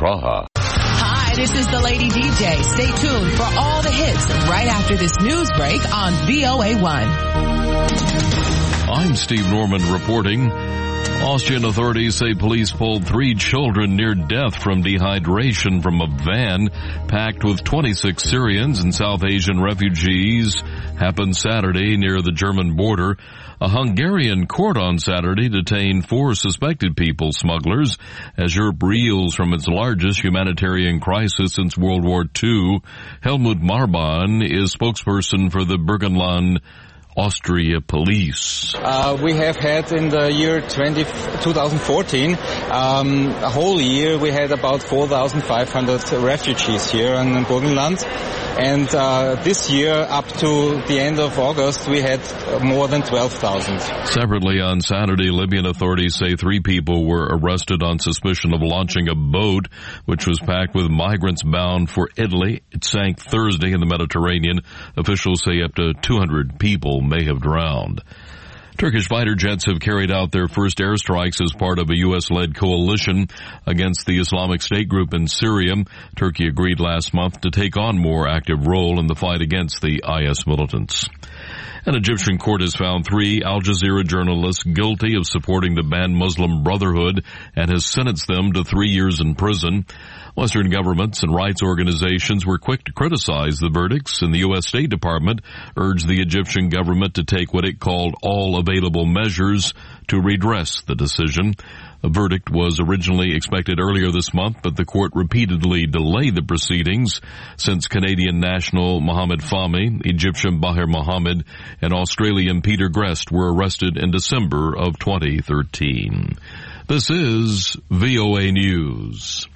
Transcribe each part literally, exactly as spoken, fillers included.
Praha. Hi, this is the Lady D J. Stay tuned for all the hits right after this news break on V O A one. I'm Steve Norman reporting. Austrian authorities say police pulled three children near death from dehydration from a van packed with twenty-six Syrians and South Asian refugees. Happened Saturday near the German border. A Hungarian court on Saturday detained four suspected people smugglers as Europe reels from its largest humanitarian crisis since World War Two. Helmut Marban is spokesperson for the Burgenland Austria police. Uh, we have had in the year twenty, twenty fourteen, um, a whole year, we had about four thousand five hundred refugees here in Burgenland. And uh, this year, up to the end of August, we had more than twelve thousand. Separately on Saturday, Libyan authorities say three people were arrested on suspicion of launching a boat which was packed with migrants bound for Italy. It sank Thursday in the Mediterranean. Officials say up to two hundred people may have drowned. Turkish fighter jets have carried out their first airstrikes as part of a U S-led coalition against the Islamic State group in Syria. Turkey agreed last month to take on more active role in the fight against the I S militants. An Egyptian court has found three Al Jazeera journalists guilty of supporting the banned Muslim Brotherhood and has sentenced them to three years in prison. Western governments and rights organizations were quick to criticize the verdicts, and the U S State Department urged the Egyptian government to take what it called all available measures to redress the decision. A verdict was originally expected earlier this month, but the court repeatedly delayed the proceedings since Canadian national Mohamed Fahmy, Egyptian Bahir Mohamed, and Australian Peter Grest were arrested in December of twenty thirteen. This is V O A News.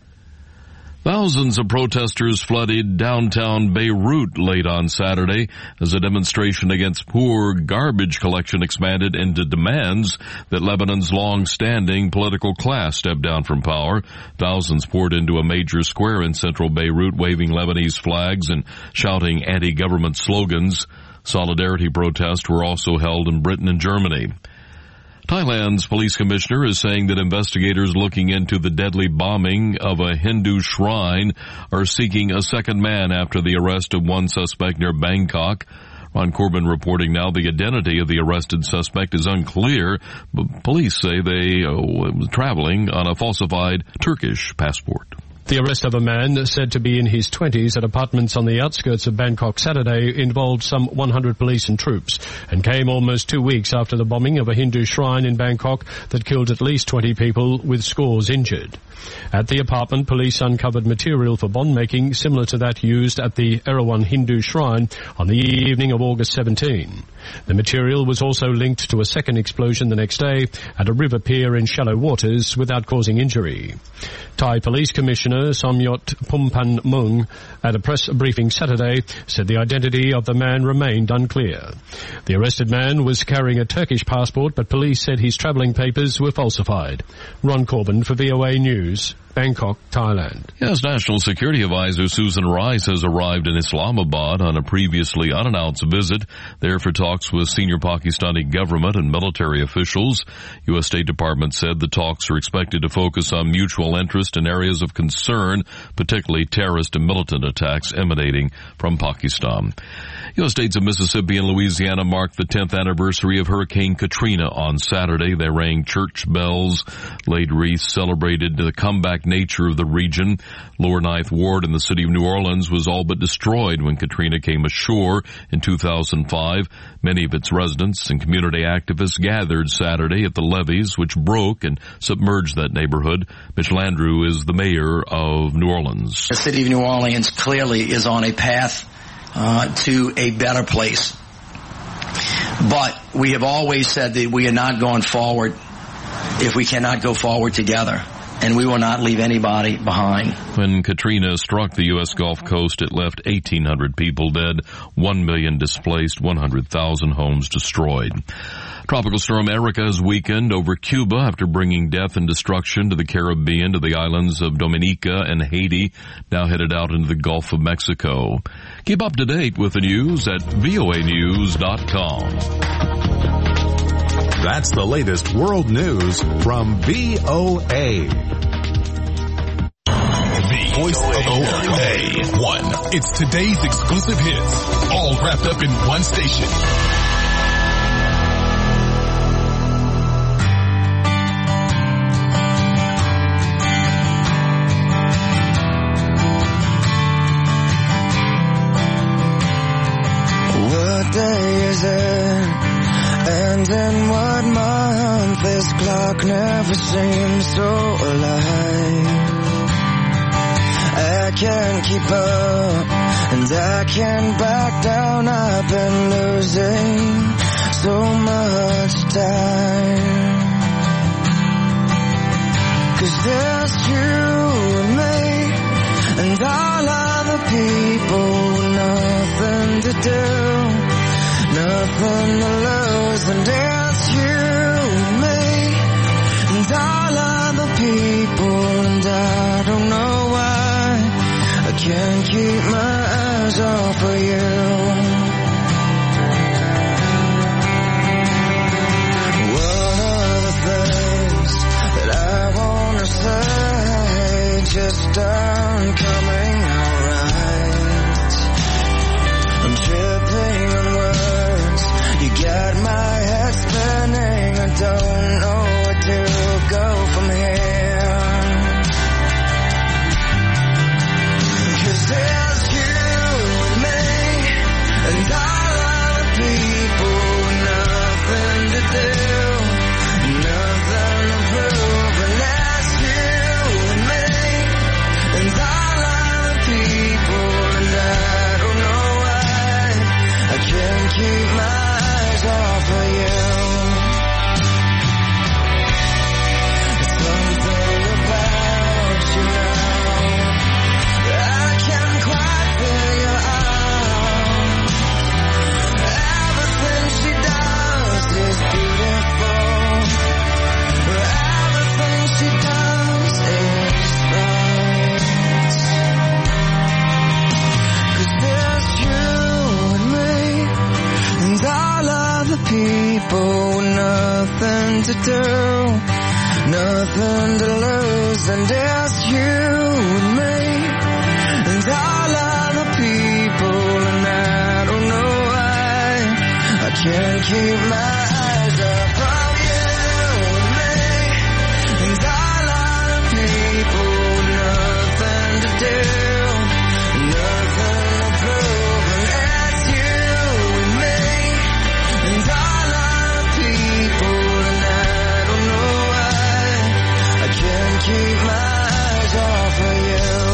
Thousands of protesters flooded downtown Beirut late on Saturday as a demonstration against poor garbage collection expanded into demands that Lebanon's long-standing political class step down from power. Thousands poured into a major square in central Beirut, waving Lebanese flags and shouting anti-government slogans. Solidarity protests were also held in Britain and Germany. Thailand's police commissioner is saying that investigators looking into the deadly bombing of a Hindu shrine are seeking a second man after the arrest of one suspect near Bangkok. Ron Corbin reporting now the identity of the arrested suspect is unclear, but police say they uh, were traveling on a falsified Turkish passport. The arrest of a man said to be in his twenties at apartments on the outskirts of Bangkok Saturday involved some one hundred police and troops and came almost two weeks after the bombing of a Hindu shrine in Bangkok that killed at least twenty people with scores injured. At the apartment, police uncovered material for bond-making similar to that used at the Erawan Hindu shrine on the evening of August seventeenth. The material was also linked to a second explosion the next day at a river pier in shallow waters without causing injury. Thai Police Commissioner Somyot Pumpan Mung at a press briefing Saturday said the identity of the man remained unclear. The arrested man was carrying a Turkish passport, but police said his travelling papers were falsified. Ron Corbin for V O A News, Bangkok, Thailand. Yes, National Security Advisor Susan Rice has arrived in Islamabad on a previously unannounced visit, there for talks with senior Pakistani government and military officials. U S State Department said the talks are expected to focus on mutual interest in areas of concern, particularly terrorist and militant attacks emanating from Pakistan. U S states of Mississippi and Louisiana marked the tenth anniversary of Hurricane Katrina on Saturday. They rang church bells, laid wreaths, celebrated the comeback nature of the region. Lower Ninth Ward in the city of New Orleans was all but destroyed when Katrina came ashore in two thousand five. Many of its residents and community activists gathered Saturday at the levees, which broke and submerged that neighborhood. Mitch Landrieu is the mayor of New Orleans. The city of New Orleans clearly is on a path uh, to a better place. But we have always said that we are not going forward if we cannot go forward together. And we will not leave anybody behind. When Katrina struck the U S Gulf Coast, it left eighteen hundred people dead, one million displaced, one hundred thousand homes destroyed. Tropical storm Erika has weakened over Cuba after bringing death and destruction to the Caribbean, to the islands of Dominica and Haiti, now headed out into the Gulf of Mexico. Keep up to date with the news at V O A news dot com. That's the latest world news from V O A. voice of O A one. It's today's exclusive hits, all wrapped up in one station. What day is it? And in what month? This clock never seems so alive. I can't keep up, and I can't back down. I've been losing so much time. 'Cause there's you and me, and all other people, nothing to do, nothing to lose. And there's you and me, and all other people, and I don't know why I can't keep my eyes off of you. What are the things that I wanna say just aren't coming out right? I'm tripping on words, you got my head spinning, I don't know where to go from here. 'Cause there's you and me, and all other people, nothing to do, nothing to prove. And there's you and me, and all other people, and I don't know why I can't keep my eyes off of you. Something about you now I can't quite figure out. Everything she does is beautiful. Everything she does is right. 'Cause there's you and me, and all other people, nothing to do, nothing to lose. And there's you and me, and all other people, and I don't know why I can't keep my eyes off of you and me, and all other people, nothing to do, nothing to prove. And that's you and me, and all other people, and I don't know why I can't keep my eyes off of you.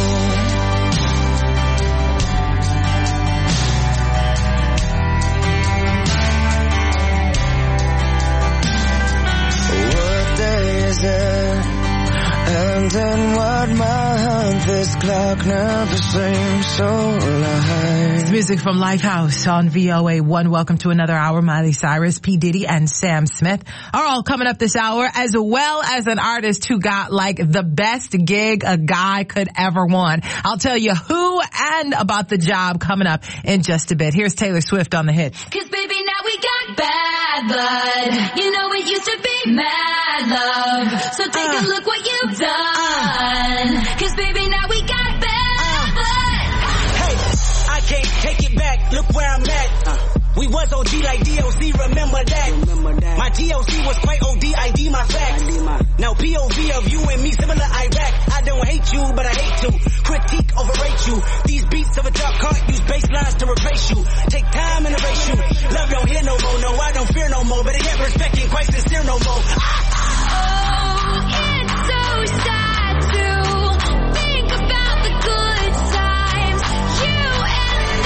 What day is it? And in what month? This clock never seems so alive. Music from Lifehouse on V O A one. Welcome to another hour. Miley Cyrus, P. Diddy, and Sam Smith are all coming up this hour, as well as an artist who got like the best gig a guy could ever want. I'll tell you who and about the job coming up in just a bit. Here's Taylor Swift on the hit. 'Cause baby, now we got bad blood. You know it used to be mad love. So take uh, a look what you've done. Uh, 'Cause baby, now we got bad uh, blood. Hey, I can't take it back. Look where I'm at. Uh, we was O G like D O C, remember that. Remember that. My T O C was quite O D, I D my facts. I D my... Now P O V of you and me, similar Iraq. I don't hate you, but I hate to critique, overrate you. These beats of a drop cart use bass lines to replace you. Take time and erase you. Love don't hear no more, no, I don't fear no more. But I get respect ain't quite sincere no more. Oh, it's so sad to think about the good times, you and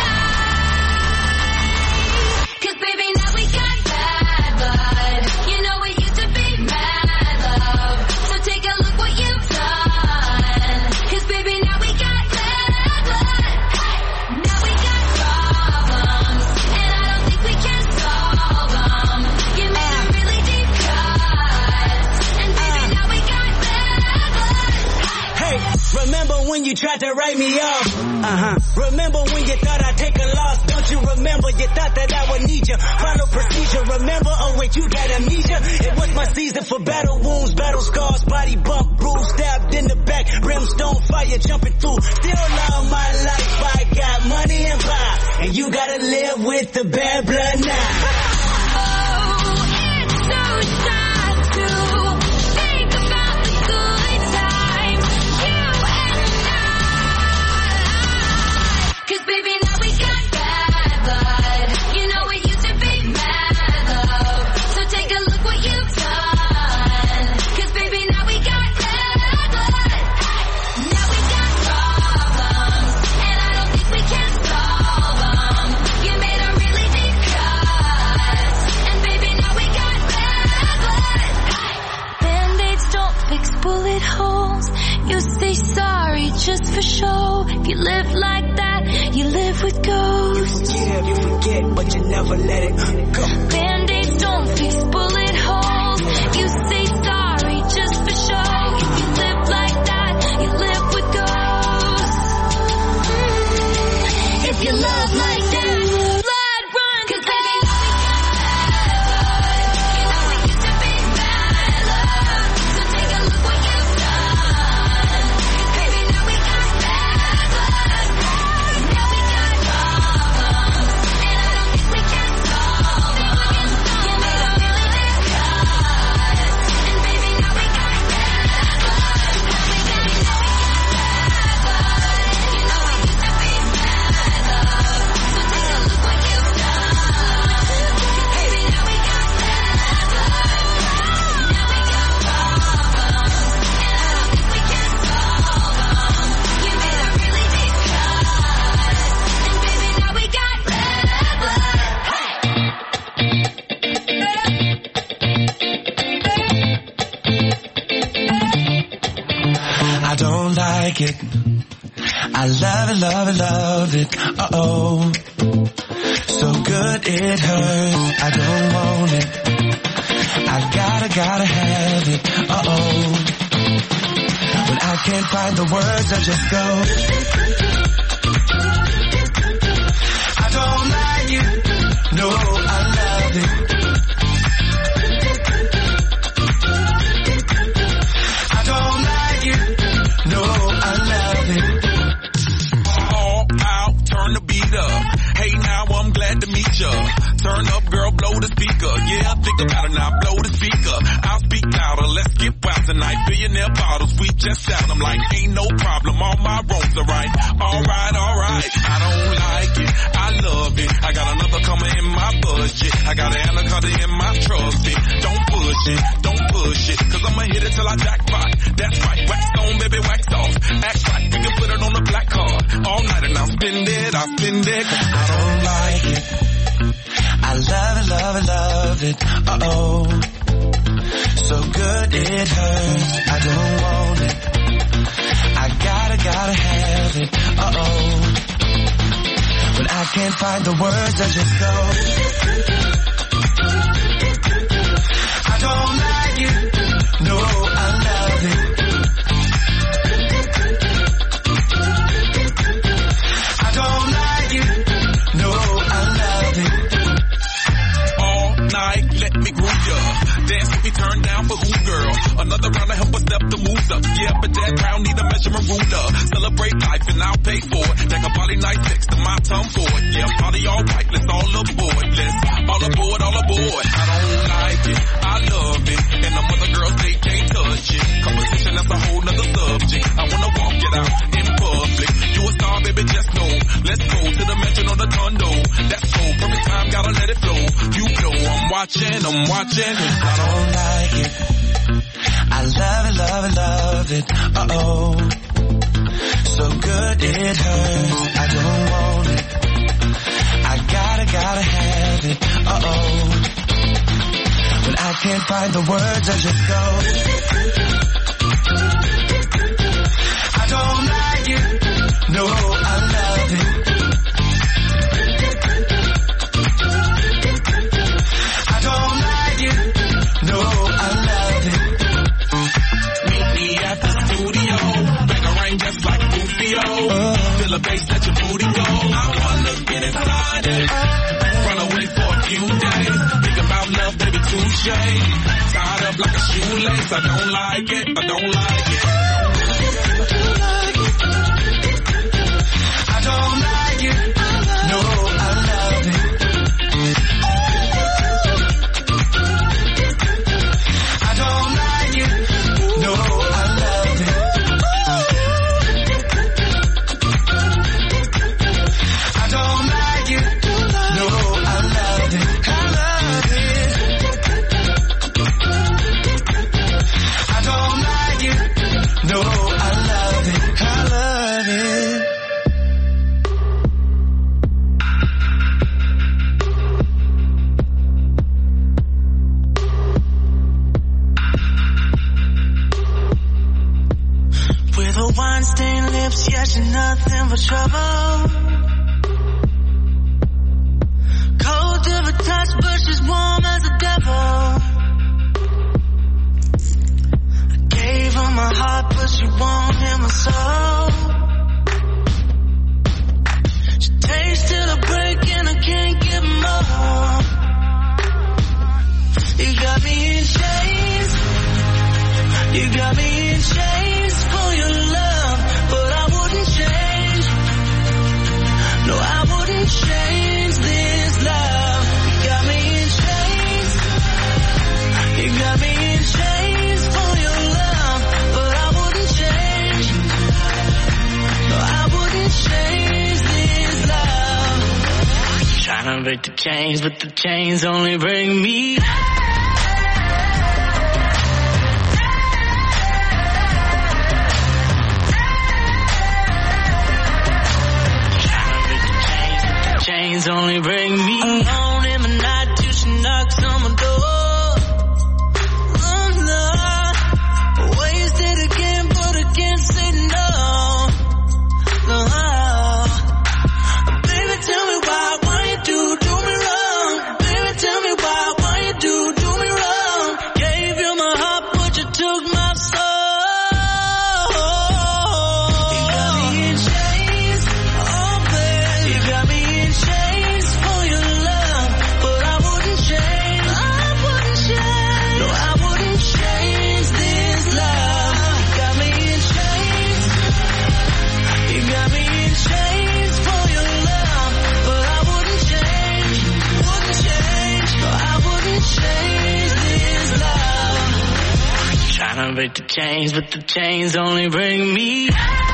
I. 'Cause baby, now we got bad blood. You know it used to be mad love. So take a look what you've done. 'Cause baby, now we got bad blood. Now we got problems. remember when you tried to write me off? Uh-huh. Remember when you thought I'd take a loss? Don't you remember you thought that I would need you? Final procedure, remember? Oh wait, you got amnesia? It was my season for battle wounds, battle scars, body bump, bruise, stabbed in the back, brimstone fire jumping through. Still love my life, I got money and power, and you gotta live with the bad blood now. Just for show, if you live like that, you live with ghosts. You forgive, you forget, but you never let it go. Band-aids don't fix bullet holes. You say sorry just for show. If you live like that, you live with ghosts. Mm. If you love like that, blood run, 'cause baby, it. I love it, love it, love it. Uh-oh. So good it hurts. I don't want it. I gotta, gotta have it. Uh-oh. When I can't find the words, I just go. I don't like it. No, I love it. I don't like it. No, I love it. All out, turn the beat up. Hey, now I'm glad to meet ya. Turn up, girl, blow the speaker. Yeah, think about it now, blow the speaker. I'll speak louder, let's get wild tonight. Billionaire bottles, we just out. I'm like, ain't no problem, all my roads are right. Alright, alright, I don't like it, I love it. I got another coming in my budget. I got an anaconda in my trusty. Don't push it, don't push it, cause I'ma hit it till I jackpot. That's right, wax on, baby, wax off. Act right, we can put it on the black card. All night and I'll spend it, I'll spend it. I don't like it. I love it, love it, love it. Uh-oh. So good it hurts. I don't want it. I gotta, gotta have it. Uh-oh. When I can't find the words, I just go. I don't like it. No, I love it. I don't like it. No, I love it. Night, let me groove ya. Dance with me, turn down for who, girl? Another round to help us step the moves up. Yeah, but that round need a measurement ruler. Celebrate life and I'll pay for it. Take a body night next to my tongue for it. Yeah, party all right, let's all aboard. Let's all aboard, all aboard. I don't like it, I love it. And the other girls, they can't touch it. Composition, that's a whole nother subject. I wanna walk it out in public. You a star, baby, just know. Let's go to the mansion or the condo. That's so perfect time, gotta let it flow. You know I'm watching, I'm watching. I don't like it. I love it, love it, love it. Uh-oh. So good it hurts. I don't want it. I gotta, gotta have it. Uh-oh. When I can't find the words, I just go. I don't like it. No, I love it. No, I love it. Meet me at the studio. Bang a rain just like Feel the bass, let your booty go. I wanna get inside it. Run away for a few days. Think about love, baby, touche. Tied up like a shoelace. I don't like it, I don't like it. I don't like it. No, I love it. I don't like it. No, I love it. I don't like it. No, I love it. I love it. I don't like it. No, I love it. I love it. With her wine-stained lips, yeah, she's nothing but trouble. Cold to the touch, but she's warm as a devil. I gave her my heart, but she won't hear my soul. She takes till I break and I can't get more. You got me in chains. You got me in chains for your love, but I wouldn't change. No, I wouldn't change this love. You got me in chains. You got me in chains for your love, but I wouldn't change. No, I wouldn't change this love. Trying to break the chains, but the chains only bring me. Chains only bring me alone in the night till she knocks on my door. Oh no, wasted again, but I can't say no. No, baby, tell me why, why you do do me wrong? Baby, tell me why, why you do do me wrong? Gave you my heart, but you took my soul. You got me in chains, oh baby, you got me in chains for your love, but I wouldn't change. I wouldn't change. No, I wouldn't change this love. You got me in chains. You got me in chains for your love, but I wouldn't change. Wouldn't change. No, I wouldn't change this love. Trying to break the chains, but the chains only bring me.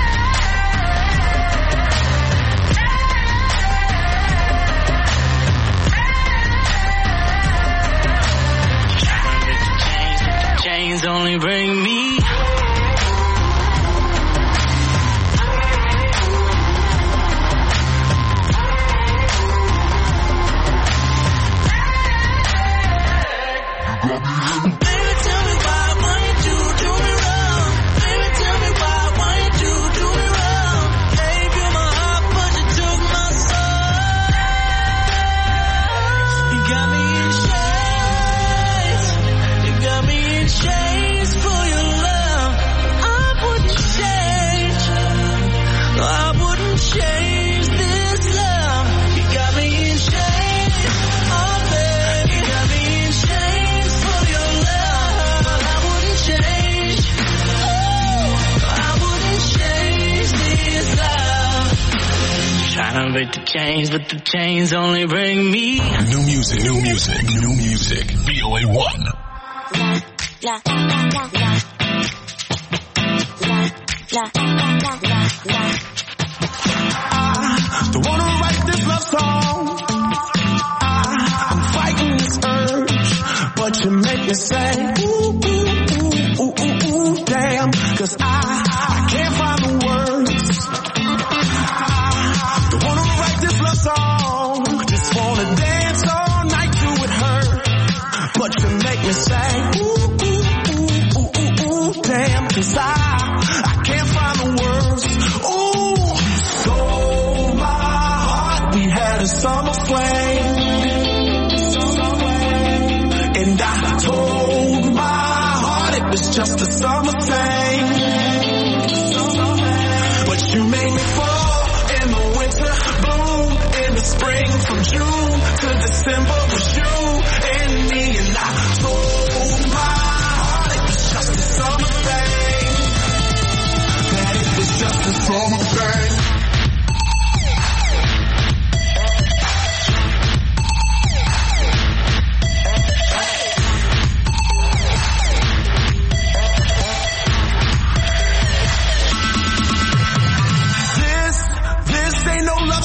Chains only bring me. Baby, tell me why, why you do do me wrong? Baby, tell me why, why you do do me wrong? Gave you my heart, but you took my soul. You got me in chains. You got me in chains for your love. I wouldn't change. No, I wouldn't change this love. You got me in chains. Oh, baby. You got me in chains for your love. I wouldn't change. Oh, I wouldn't change this love. Trying to break the chains, but the chains only bring me. New music, new music, new music. V O A one. La, la, la, la. La, la, la, la, la. I don't wanna write this love song. I, I'm fighting this urge, but you make me say, ooh, ooh, ooh, ooh, ooh, ooh, damn. Cause I, I can't find the words. I don't wanna write this love song. Just wanna dance all night to it hurt. But you make me say, ooh, ooh, ooh, ooh, ooh, ooh, damn. Cause I, I can't find the words. Ooh, you stole my heart. We had a summer flame. And I told my heart it was just a summer thing. But you made me fall.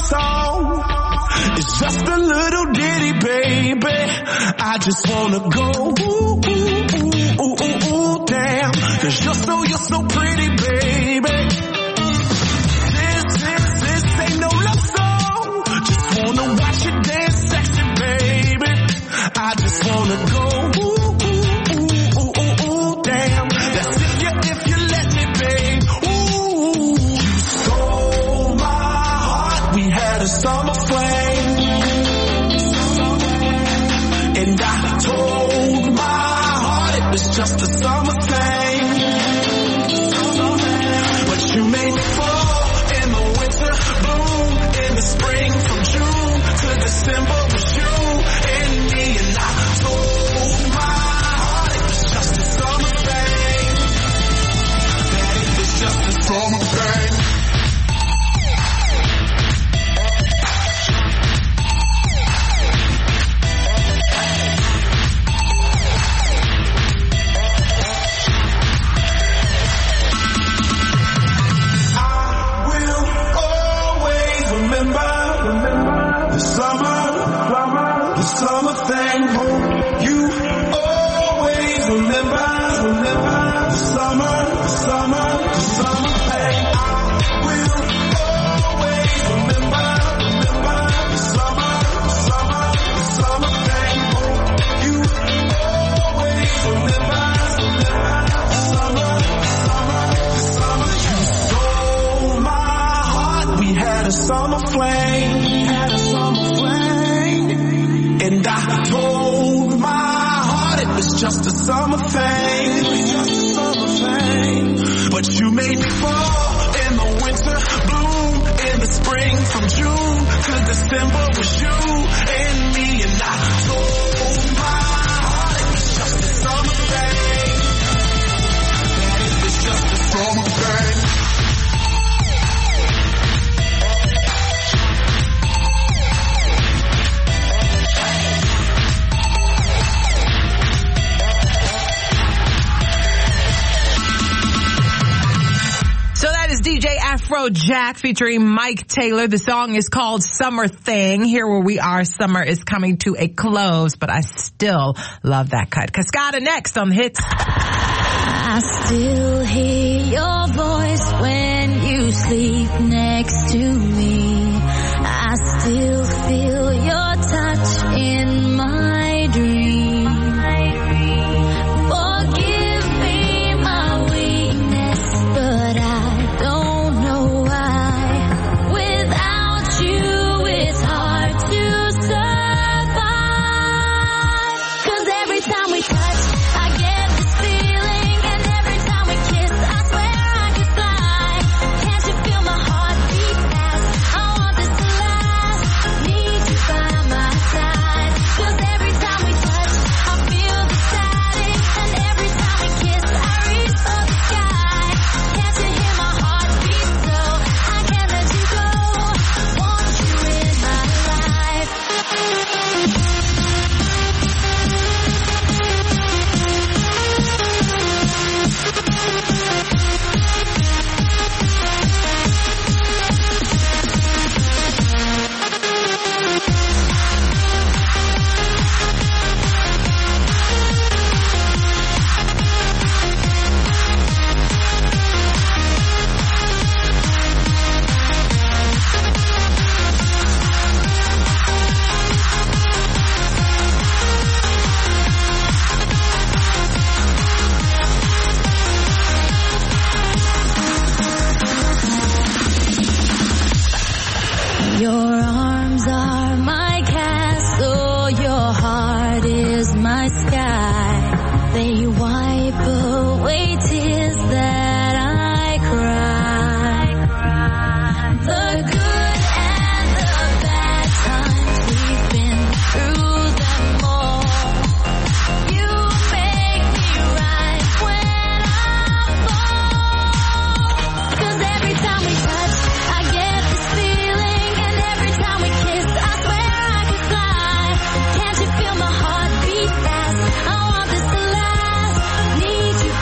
song. It's just a little ditty, baby. I just wanna go ooh, ooh, ooh, ooh, ooh, ooh, damn. Cause you're so, you're so pretty, baby. This, this, this ain't no love song. Just wanna watch you dance sexy, baby. I just wanna go ooh, ooh, ooh, ooh, ooh, ooh, damn. That's if you, if you let me, babe. Ooh, you stole my heart. We had a summer flame. And I told my heart it was just a summer thing. But you made me fall in the winter, bloom in the spring, from June to December was you and me. And I told my heart it was just a summer thing. That it was just a summer thing. The summer, the summer thing. You always remember, remember the summer, the summer, the summer thing. I will always remember, remember the summer, the summer, the summer thing. You always remember, remember the summer, the summer, the summer. You stole my heart. We had a summer flame. And I told my heart it was just a summer thing. It was just a summer thing. But you made me fall in the winter, bloom in the spring, from June to December was you and me. And I told my heart it was just a summer thing. That it was just a summer thing. D J Afrojack featuring Mike Taylor. The song is called Summer Thing. Here where we are, summer is coming to a close, but I still love that cut. Cascada next on the hits. I still hear your voice when you sleep next to me. I still feel your touch in my dream. Forgive me my weakness, but I don't know why. Without you, it's hard to survive. 'Cause every time we touch, I get this feeling, and every time we kiss, I swear I could fly. Can't you feel my heart beat fast? I want this to last. Need you by my side. 'Cause every time we touch, I feel the static, and every time we kiss, I reach for the sky. Can't you hear my heart beat so? I can't let you go. Want you in my life. Your arms are my castle, your heart is my sky. They wipe away tears that I cry. The good and the bad times, we've been through them all. You make me right when I fall. 'Cause every time we touch, I get this feeling, and every time we kiss, I swear I could fly. Can't you feel my heart beat fast? I want this to last. Need you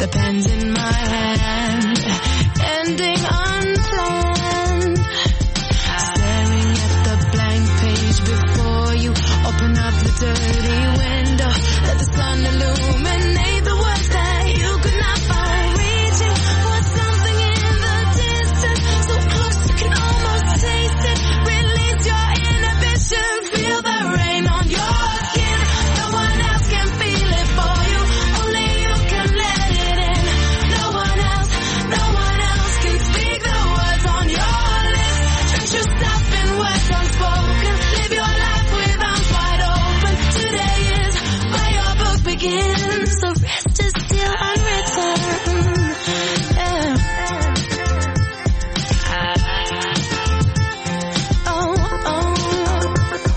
the pen's in my hand, ending unplanned. Staring at the blank page before you, open up the dirty window, let the sun illuminate the words that you could not find. Reaching for something in the distance, so close you can almost taste it. Release your inhibition, feel the rain on your skin. No one else can feel it for you, only you can let it in. No one else, no one else can speak the words on your lips. Drench yourself in words unspoken, live your life with arms wide open. Today is where your book begins, the rest is still unwritten. Yeah. Oh, oh.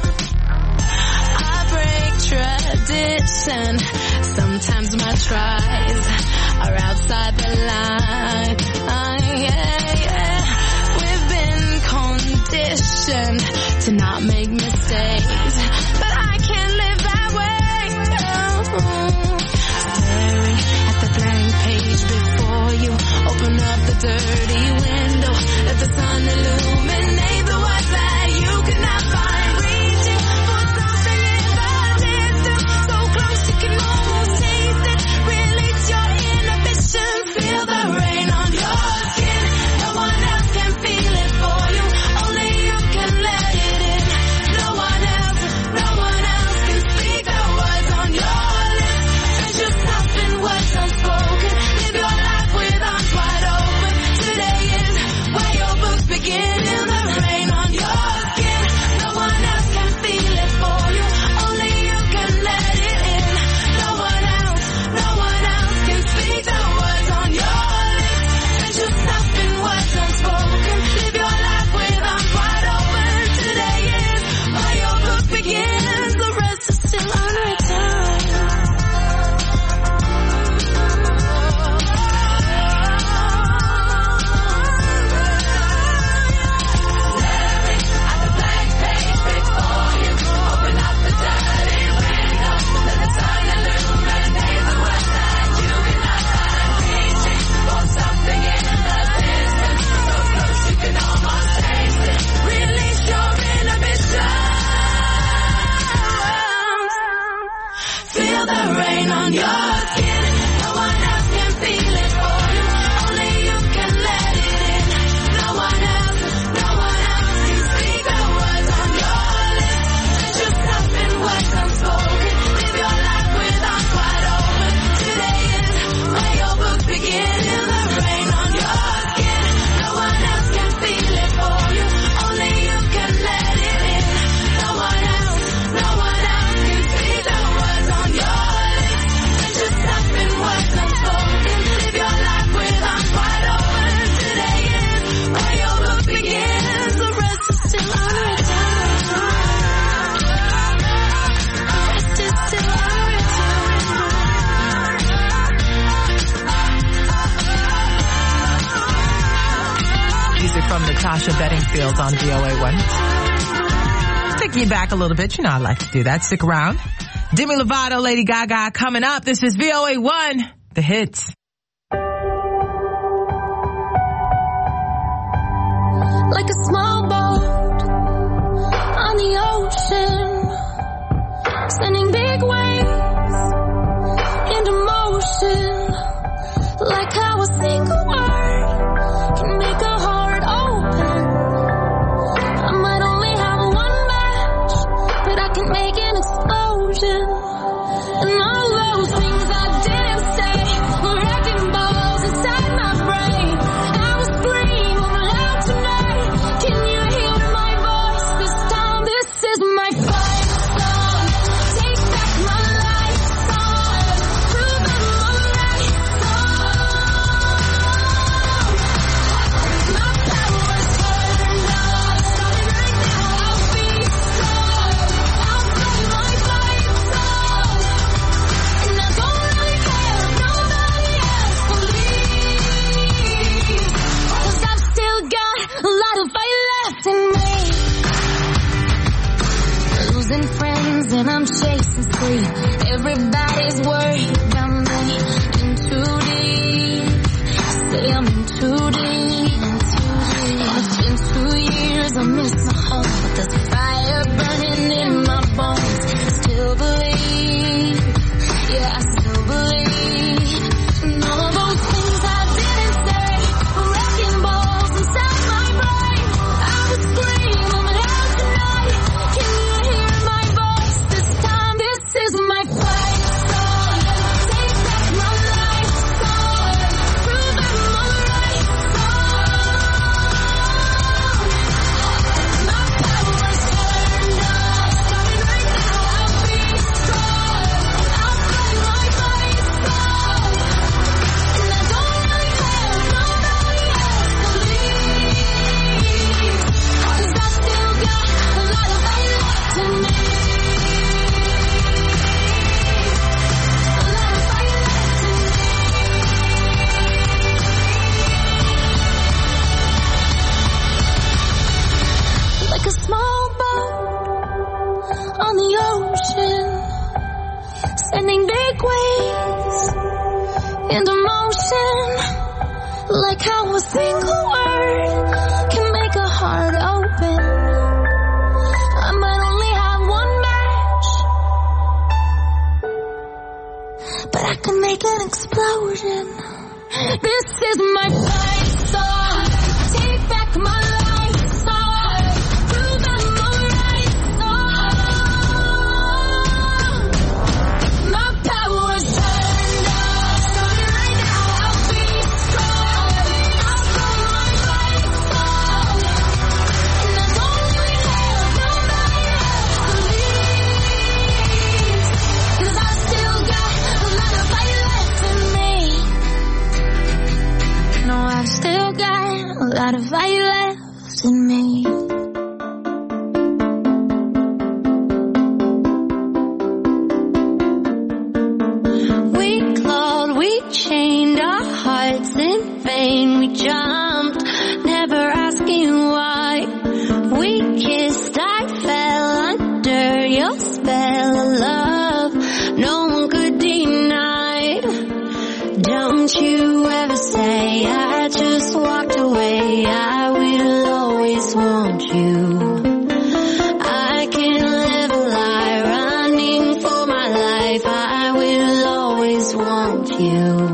I break tradition. Sometimes my tries are outside the line. Yeah, yeah. We've been conditioned to not make mistakes, but I can't live that way. No. Staring at the blank page before you, open up the dirty window, let the sun illuminate the words that you could not find. Reaching for something in the distance, so close you can almost taste it. Release your inhibition, feel the rain on your skin. No one else can feel it for you, only you can let it in. No one else, no one else can speak the words on your lips. Drench yourself in words unspoken, live your life with arms wide open. Today is where your books begin, in the rain on your skin. No one else can feel it for you, only you can let it in. No one else, no one else can speak the words on your lips. Drench yourself in words unspoken, live your life with arms wide open. Today is where your book begins, the rest is still unwritten. Release your inhibitions, feel the rain on your skin. No one else can feel it for you, only you can let it in. No one else, no one else can speak the words on your lips. Drench yourself in words unspoken, live your life with arms wide open. Today is where your books begin, in the rain on your skin. No one else can feel it for you, only you can let it in. No one else, no one else can speak the words on your lips. Drench yourself in words unspoken, live your life with arms wide open. Today is where your book begins, the rest is still unwritten. The rest is still unwritten. Music from Natasha Bedingfield on V O A one. Taking you back a little bit. You know I like to do that. Stick around. Demi Lovato, Lady Gaga coming up. This is V O A one, the hits. Like a small boat on the ocean, sending big waves into motion. Like how a single word can make a heart open. I might only have one match, but I can make an explosion. And all those things I didn't say were wrecking balls inside my brain. I was screaming loud tonight. Can you hear my voice this time? This is my fight song. Take back my life song. Prove I'm alright song. My power's turned off. Starting right now, I'll be strong. I'll play my fight song. And I don't really care if nobody else believes. 'Cause I've still got a lot of fight left in me. Losing friends and I'm chasing sleep. Everybody's worried about me. In too deep. into motion, like how a single word can make a heart open. I might only have one match, but I can make an explosion. This is my fight song. Take back my life song. Prove I'm alright song. My power's turned up. Starting right now, I'll be strong. I'll go my fight song. And I don't really have nobody else to leave. 'Cause I still got a lot of fight left in me. No, I've still got a lot of fire left in me. We clawed, we chained our hearts in vain. We jumped, never asking why. We kissed, I fell under your spell of love. No one could deny. Don't you ever say I just walked away. I will always want you. I can't live a lie running for my life. I will always want you.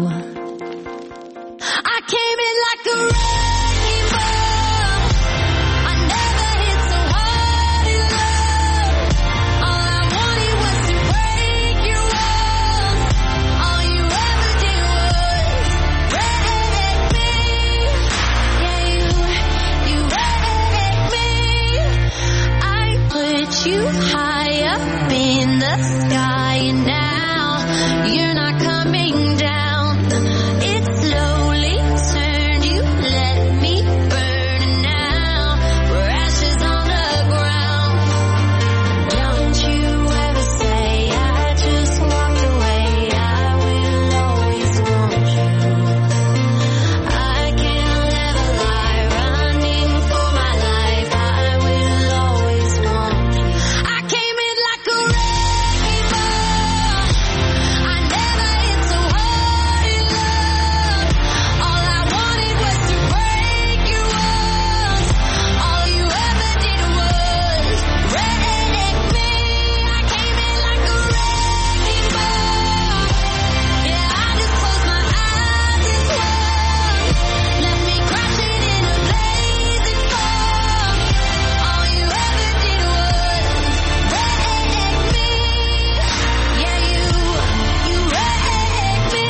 I came in like a rainbow. I never hit so hard in love. All I wanted was to break your walls. All you ever did was break me. Yeah, you, you break me. I put you high up in the sky, and now you're not coming down. It slowly turned, you let me burn, and now we're ashes on the ground. Don't you ever say I just walked away. I will always want you. I can't live a lie running for my life. I will always want you. I came in like a rainbow. I never hit so hard in love. All I wanted was to break your walls. All you ever did was break me. I came in like a rainbow. Yeah, I just closed my eyes and swung. Let me crash it in a blazing fog. All you ever did was break me. Yeah, you, you break me.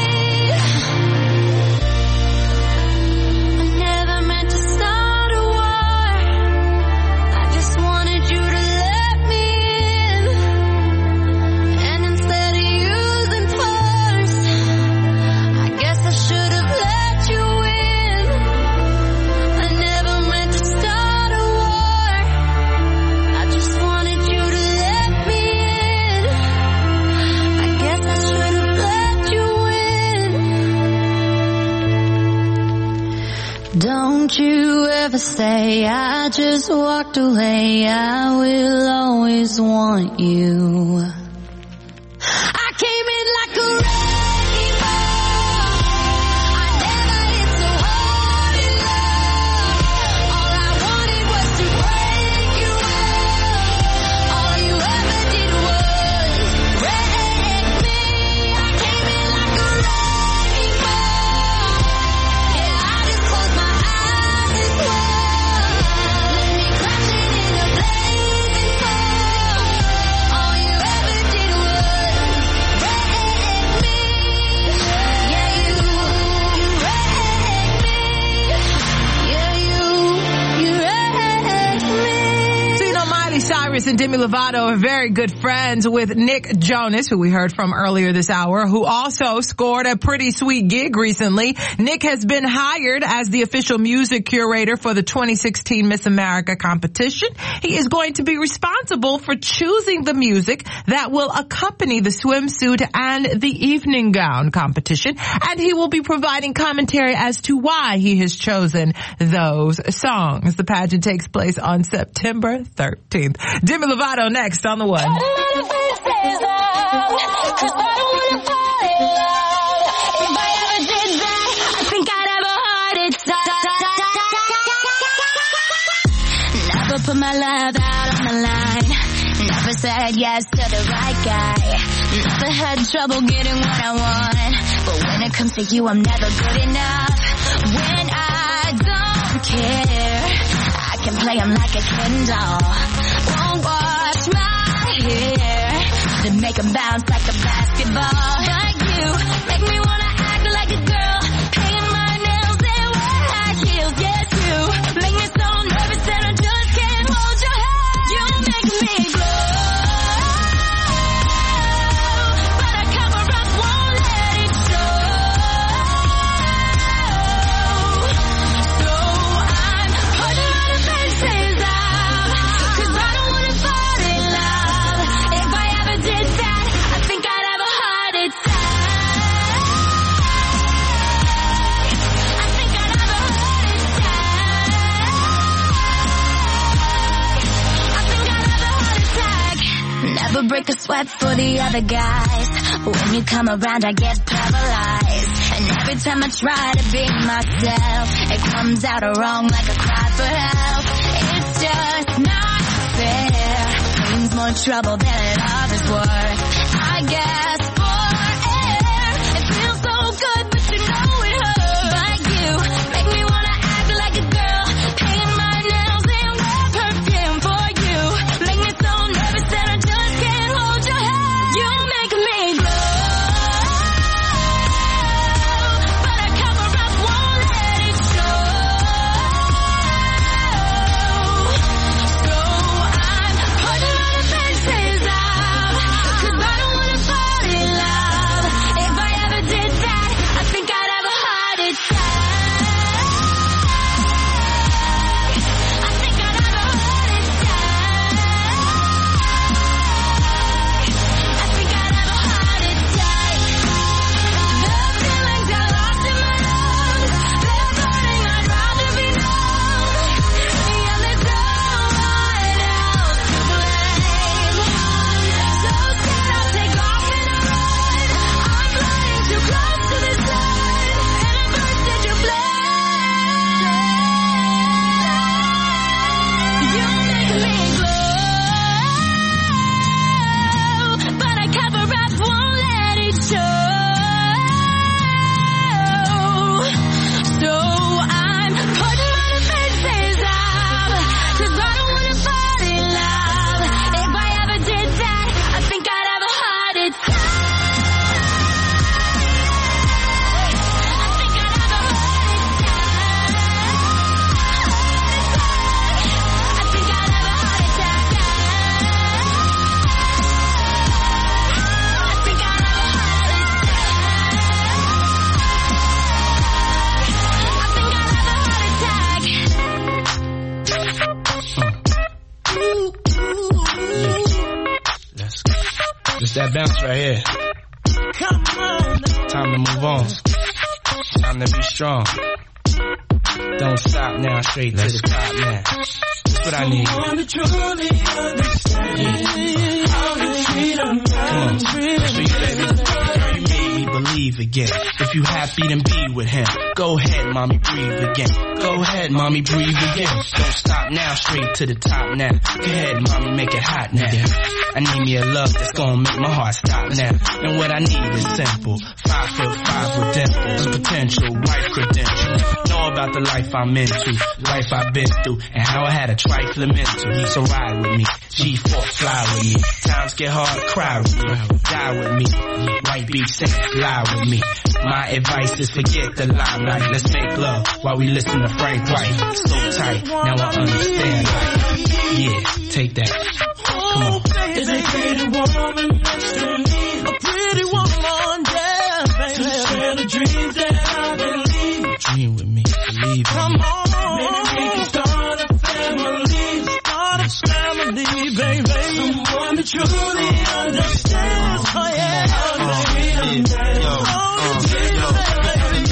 I never meant to start a war. I just wanted you to let me in. And instead of using force, I guess I should have let you in. I never meant to start a war. I just wanted you to let me in. I guess I should have let you in. Don't you ever say I just walked away. I will always want you. I came in like a rainbow. I never hit so hard in love. All I wanted was to break your walls. All you ever did was break me. I came in like a rainbow. Yeah, I just closed my eyes and swung. Let me crash it in a blazing fog. All you ever did was break me. Yeah, you, you break me. Yeah, you, you break me. So you know, Miley Cyrus and Demi Lovato are very good friends with Nick Jonas, who we heard from earlier this hour, who also scored a pretty sweet gig recently. Nick has been hired as the official music curator for the twenty sixteen Miss America competition. He is going to be responsible for choosing the music that will accompany the swimsuit and the evening gown competition, and he will be providing commentary as to why he has chosen those songs. The pageant takes place on September thirteenth. Demi Lovato next on the one. Cause I don't wanna fall in love. If I ever put my love out on the line. Never said yes to the right guy. Never had trouble getting what I want. But when it comes to you, I'm never good enough. When I don't care, I can play him like a Ken doll. Won't wash my hair, then make him bounce like a basketball. Like you, make me wanna act like a girl, paint my nails and wear high heels. Yes, you make me so nervous that I just can't hold your hand. You make me glow, but I cover up, won't let it show. So I'm putting my defenses up, 'cause I don't wanna fall in love. If I ever did that, I think I'd have a heart attack. I think I'd have a heart attack. I think I'd have a heart attack. Never break a sweat for the other guys. When you come around, I get paralyzed. And every time I try to be myself, it comes out wrong like a cry for help. It's just not fair. Brings more trouble than love is worth. I guess for air, it feels so good, but you know it hurts. But you make me wanna act like a girl, paint my nails and wear perfume for you. Make me so nervous that I just can't hold your hand. You make me glow, but I cover up, won't let it show. So I'm putting my defenses up, 'cause I don't wanna fall in love. If I ever did that, I think I'd have a heart attack. I think I'd have a heart attack. I think I'd have a heart attack. The feelings I lost in my lungs, they're burning, I'd rather be numb. Yeah, there's no one else to blame. So scared I'll take off and I run. I'm flying too close to the sun, and I burst into flames. You make me glow, but I cover up, won't let it show. So I'm putting my defenses up, 'cause I don't wanna fall in love. If I ever did that, I think I'd have a heart attack. I think I'd have a heart attack. I think I'd have a heart attack. I think I'd have a heart Let's go. Just that bounce right here. Time to move on. Time to be strong. Don't stop now, straight to the top now. That's what I need. Want to truly understand how to treat a man. Come on, let's show you, baby. Girl, you made me believe again. If you happy, then be with him. Go ahead, mommy, breathe again. Go ahead, mommy, breathe again. Don't stop now, straight to the top now. Go ahead, mommy, make it hot now. I need me a love that's gonna make my heart stop now. And what I need is simple. Five foot five with dimples, potential wife credentials. Know about the life I'm into, life I've been through, and how I had a trifling mental. So ride with me, G four, fly with me. Times get hard, cry with me, die with me. White beach saying, lie with me. My advice is forget the limelight. Let's make love while we listen to Frank White. So tight, now I understand. Yeah, take that. Come on. Is a pretty woman next to me, a pretty woman, yeah, baby. To share the dreams that I believe. Dream with me, believe in Come me. on, maybe we can start a family, start a family, baby. Someone that truly understands, oh yeah, how to treat a man. Yo, uh, yo, lay now.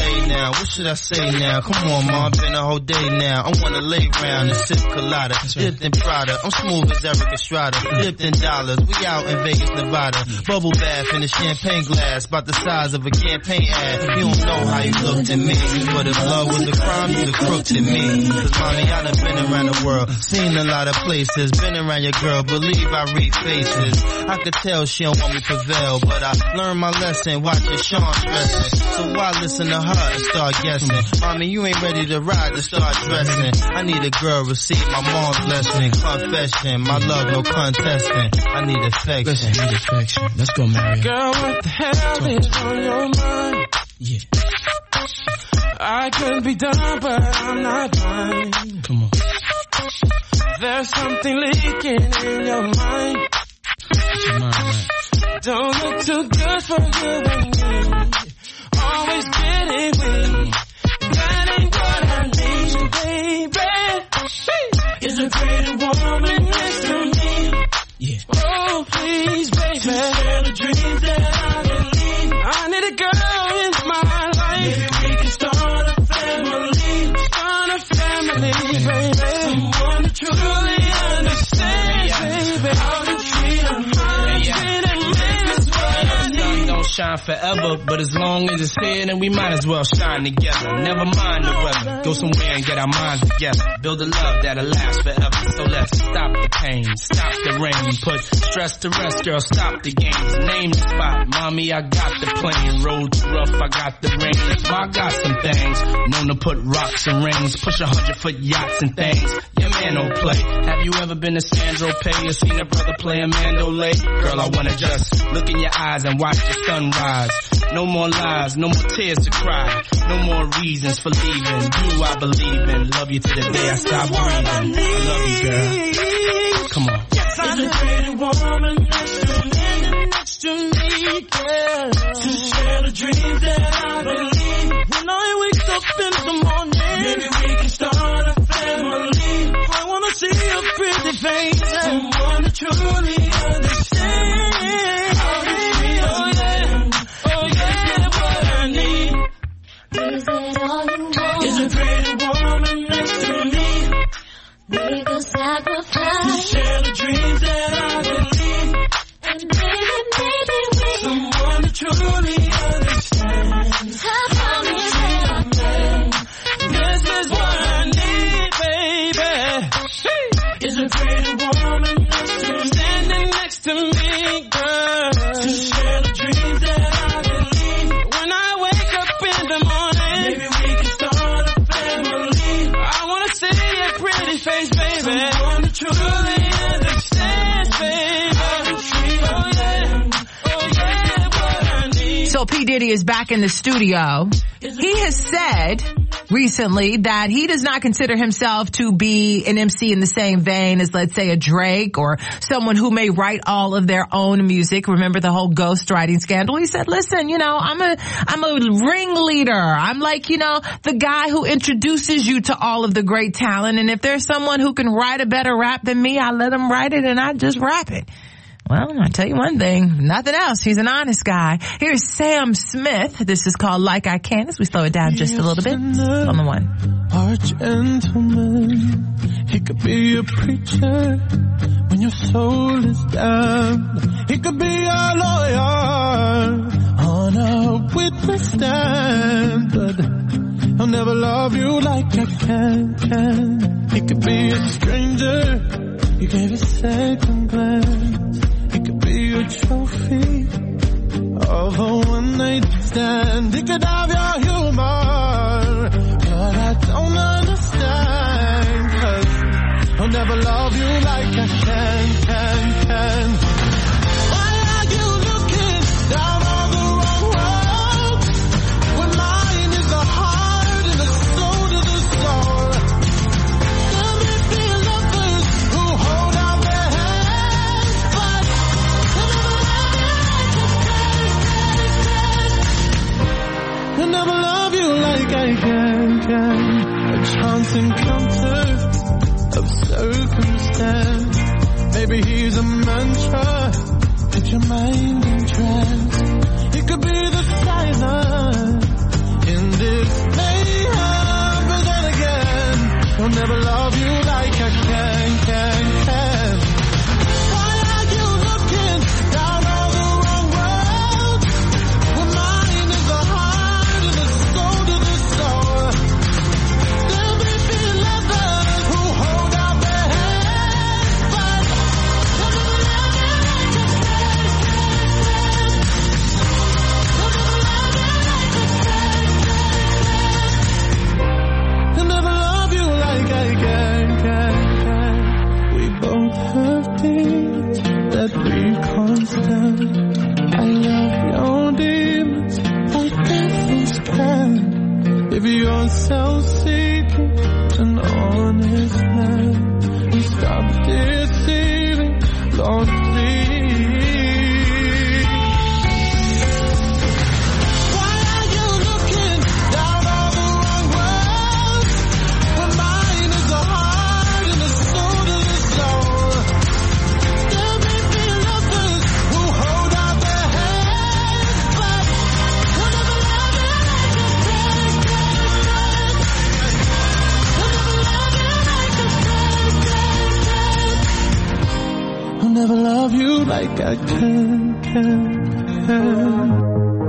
around. What should I say now? Come on, ma, been a whole day now. I wanna lay round and sip colada. Dipped in Prada, I'm smooth as Eric Estrada. Dipped in dollars, we out in Vegas, Nevada. Bubble bath in a champagne glass, about the size of a campaign ad. You don't know how you looked at me, but if love was a crime, you'd have crooked at me. Cause mommy, I done been around the world, seen a lot of places, been around your girl, believe I read faces. I could tell she don't want me to prevail, but I learned my lesson, watching Sean stressing. So why listen to her and start guessing? Mommy, you ain't ready to ride to start dressing. I need a girl, receive my mom's blessing. Confession, my love, no contesting. I need affection. Listen, I need affection. Let's go, Mary. Girl, what the hell is on your mind? Yeah. I could be done, but I'm not blind. Come on. There's something leaking in your mind. Your mind, right? Don't look too good for you and me. Always getting weak. That ain't what I need, baby. Is a pretty woman next to me. Yeah. Oh, please, baby. To share the dreams that I believe. I need a girl in my life. Maybe we can start a family. Start a family, baby. Someone to truly understand, baby. How to treat a husband and man is what I need. Don't shine forever, but as long as it's here, then we might as well shine together. Never mind the weather. Go somewhere and get our minds together. Build a love that'll last forever. So let's stop the pain, stop the rain. Put stress to rest, girl, stop the games. Name the spot, mommy, I got the plane. Road too rough, I got the rain. I got some things, known to put rocks and rings. Push a hundred foot yachts and things. Your man don't play. Have you ever been to Sandro Pay or seen a brother play a mandolay? Girl, I wanna just look in your eyes and watch the sunrise. No more lies, no more tears to cry. No more reasons for leaving. You I believe in. Love you to the day I stop breathing. I love you, girl. Come on. Yes, I need a pretty woman next to me, next to me, girl. To share the dreams that I believe. When I wake up in the morning, maybe we can start a family. I wanna see your pretty face, someone to truly understand. How to treat a man. Oh yeah, what I need. Is it all you want? Is a pretty woman next to me. Make a sacrifice. To share the dreams that I believe. And maybe, maybe we someone to truly understand. How to treat a man. This is what I need, baby. Is a pretty woman next to me, standing next to me, girl. To share the dreams that I believe. When I wake up in the morning, maybe we can start a family. I wanna see your pretty face, baby. Someone to truly understand, baby. Oh yeah, oh yeah, what I need. So P. Diddy is back in the studio. He has said recently that he does not consider himself to be an M C in the same vein as, let's say, a Drake or someone who may write all of their own music. Remember the whole ghostwriting scandal? He said, listen, you know, I'm a, I'm a ringleader. I'm like, you know, the guy who introduces you to all of the great talent. And if there's someone who can write a better rap than me, I let him write it and I just rap it. Well, I'll tell you one thing, nothing else. He's an honest guy. Here's Sam Smith. This is called Like I Can, as we slow it down just a little bit on the one. Our gentleman, he could be a preacher when your soul is down. He could be a lawyer on a witness stand, but he'll never love you like I can, can. He could be a stranger, you gave a second glance. He could be a trophy of a one-night stand. He could have your humor, but I don't understand, 'cause he'll never love you like I can, can, can. Why are you looking down on the wrong road when mine is the heart and the soul to the soul? There may be lovers who hold out their hands, but they'll never love you like I can, can. A chance encounter of circumstance. Maybe he's a mantra, put your mind in trance. He could be the silence in this If you're self-seeking, an honest man, stop deceiving, Lord, please. Why are you looking down all the wrong ways? When mine is the heart and the soul to the soul. There may be lovers who hold out their hands, but we'll never love you like a friend, friend, friend. We'll never love you like a friend, friend, friend. I'll never love you like I can, can, can.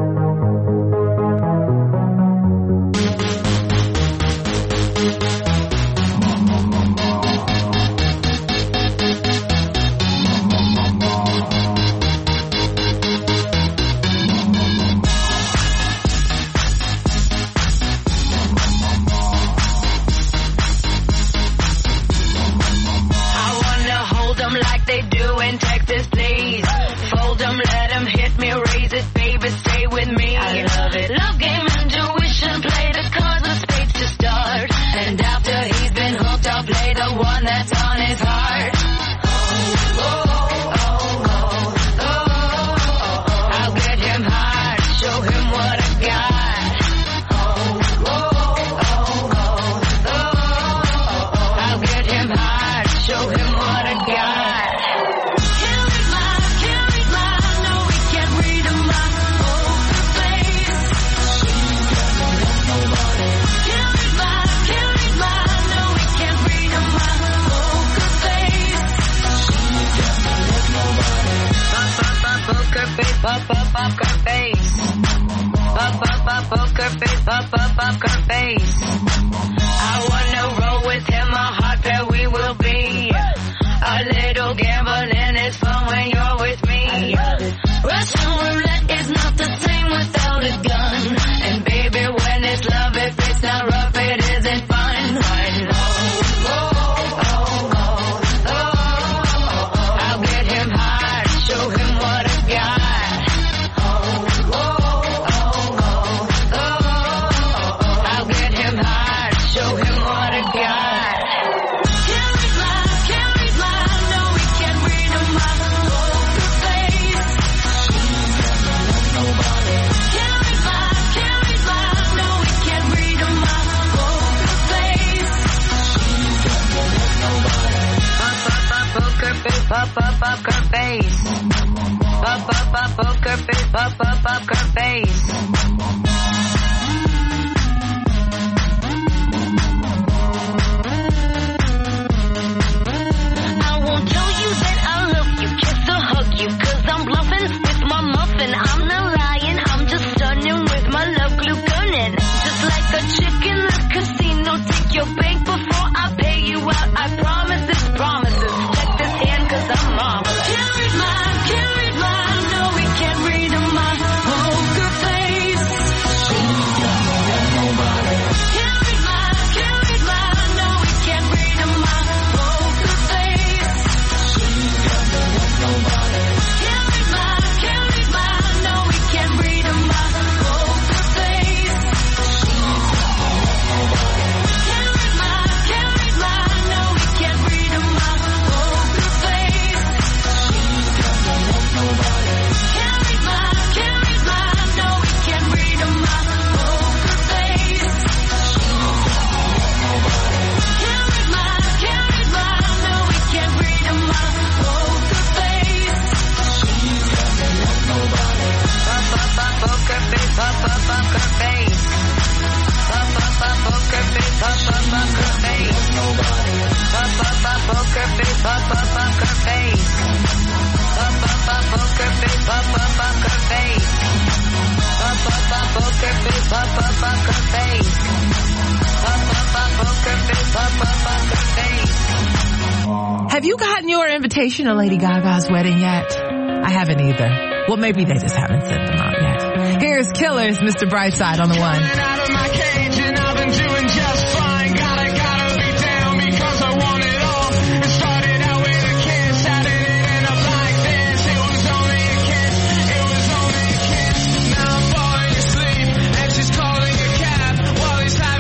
I wanna hold 'em like they do in Texas, please. Fold 'em, let 'em hit me, raise it, baby, stay with me. I love it. Love game, intuition, play the cards of spades to start. And after he's been hooked, I'll play the one that's on his heart. Oh, oh, oh, oh, oh. I'll get him hard, show him what I got. Oh, oh, oh, oh, oh. I'll get him hard, show him what I got. Can't read my, can't read my, no, we can't read my poker face. Can't read my, can't read my, no, we can't read my poker face. Pop, pop, pop, poker face, pop, pop, poker face. Pop, pop, pop, poker face, pop, pop, poker face. I wanna roll with him, a hot pair we will be. A little gambling is fun when you're with me. Russian roulette is not the same without a gun. And baby, when it's love, if it's not rough, it isn't fun. Fun. Oh, oh, oh, oh, oh. I'll get him hard, show him what I got. Oh, oh, oh, oh, oh. I'll get him hard, show him what I got. Can't read my, can't read my, no, we can't read my poker face. Can't read my, can't read my, no, we can't read my poker face. Pop, pop, pop, poker face, pop, pop, poker face. Pop, pop, pop, poker face, pop, pop, poker face. I won't tell you that I love you, kiss or hug you, 'cause I'm bluffing with my muffin. I'm not lying, I'm just stunning with my love glue gunning. Just like a chick in the casino, take your bank before I pay you out. I promise this, promises. Check this hand 'cause I'm marvelous. Can't read my, can't read my, no, we can't read my poker face. Can't read my, can't read my, no, we can't read my poker face. Can't read my, can't read my, no, we can't read my poker face. Can't read my, can't read my, no, we can't read my poker face. Can't read my, can't read my, no, we can't read my poker face. Can't read my, can't read my, no, we can't read my poker face. Pop, pop, pop, poker face, pop, pop, poker face. Pop, pop, pop, poker face, pop, pop, poker face. Pop, pop, pop, poker face, pop, pop, poker face. Pop, pop, pop, poker face, pop, pop, poker face. Pop, pop, pop, poker face, pop, pop, poker face. Pop, pop, pop, poker face, pop, pop, poker face. Have you gotten your invitation to Lady Gaga's wedding yet? I haven't either. Well, maybe they just haven't sent them out yet. Here's Killers, Mister Brightside on the one. Out of my cage and I've been doing just fine. Gotta, gotta be down because I want it all. It started out with a kiss, how did it end up like this? It was only a kiss, it was only a kiss. Now I'm falling asleep and she's calling a cab while he's high.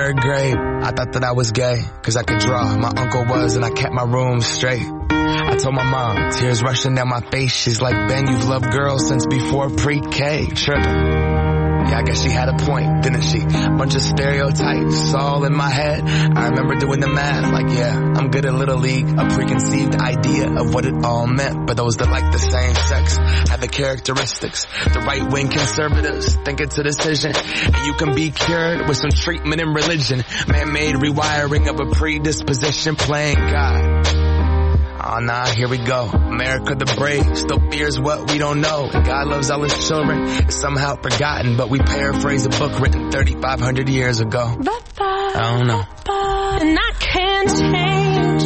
third grade, I thought that I was gay, cause I could draw. My uncle was, and I kept my room straight. I told my mom, tears rushing down my face. She's like, Ben, you've loved girls since before pre-K. Tripping. Yeah, I guess she had a point, didn't she? Bunch of stereotypes all in my head. I remember doing the math, like, yeah, I'm good at Little League. A preconceived idea of what it all meant. But those that like the same sex have the characteristics. The right-wing conservatives think it's a decision. And you can be cured with some treatment in religion. Man-made rewiring of a predisposition, playing God. Oh nah, here we go. America the brave still fears what we don't know. And God loves all his children. It's somehow forgotten, but we paraphrase a book written thirty-five hundred years ago. I don't know. And I can't change.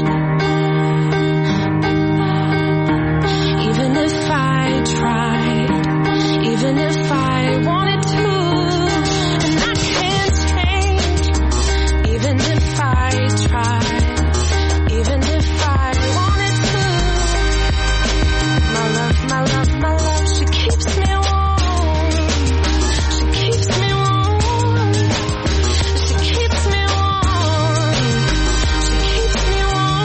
Even if I tried, even if I wanted to. And I can't change. Even if I tried, even if I wanted to. My love, my love, my love, she keeps me warm. She keeps me warm. She keeps me warm. She keeps me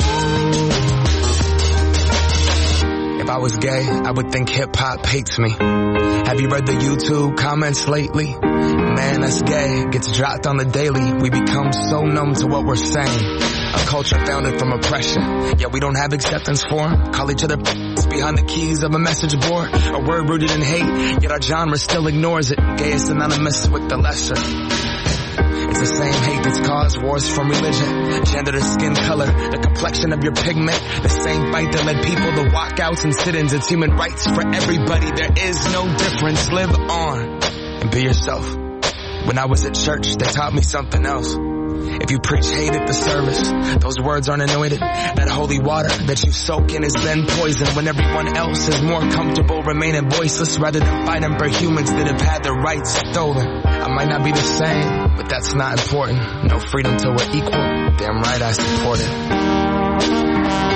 warm. If I was gay, I would think hip-hop hates me. Have you read the YouTube comments lately? Man, that's gay. Gets dropped on the daily. We become so numb to what we're saying. A culture founded from oppression. Yeah, we don't have acceptance for 'em. Call each other behind the keys of a message board. A word rooted in hate, yet our genre still ignores it. Gay is synonymous with the lesser. It's the same hate that's caused wars from religion, gender to skin color, the complexion of your pigment. The same fight that led people to walkouts and sit-ins. It's human rights for everybody. There is no difference. Live on and be yourself. When I was at church, they taught me something else. If you preach hate at the service, those words aren't anointed. That holy water that you soak in has been poisoned when everyone else is more comfortable remaining voiceless rather than fighting for humans that have had their rights stolen. I might not be the same, but that's not important. No freedom till we're equal. Damn right I support it.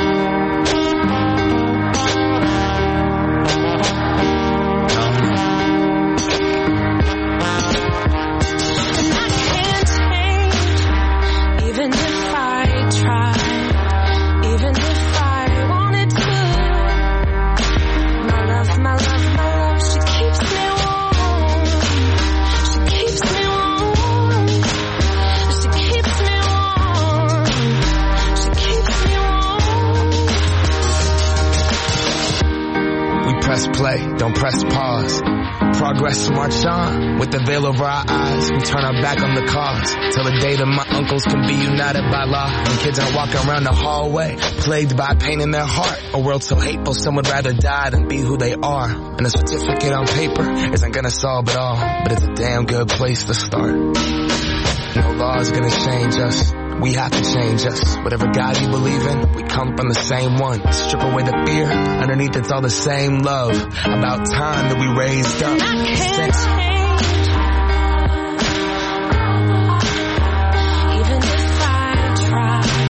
Play, don't press pause. Progress march on. With the veil over our eyes, we turn our back on the cause. Till the day that my uncles can be united by law. And kids aren't walking around the hallway, plagued by pain in their heart. A world so hateful, some would rather die than be who they are. And a certificate on paper isn't gonna solve it all, but it's a damn good place to start. No law is gonna change us. We have to change us. Whatever God you believe in, we come from the same one. Strip away the fear. Underneath it's all the same love. About time that we raised up.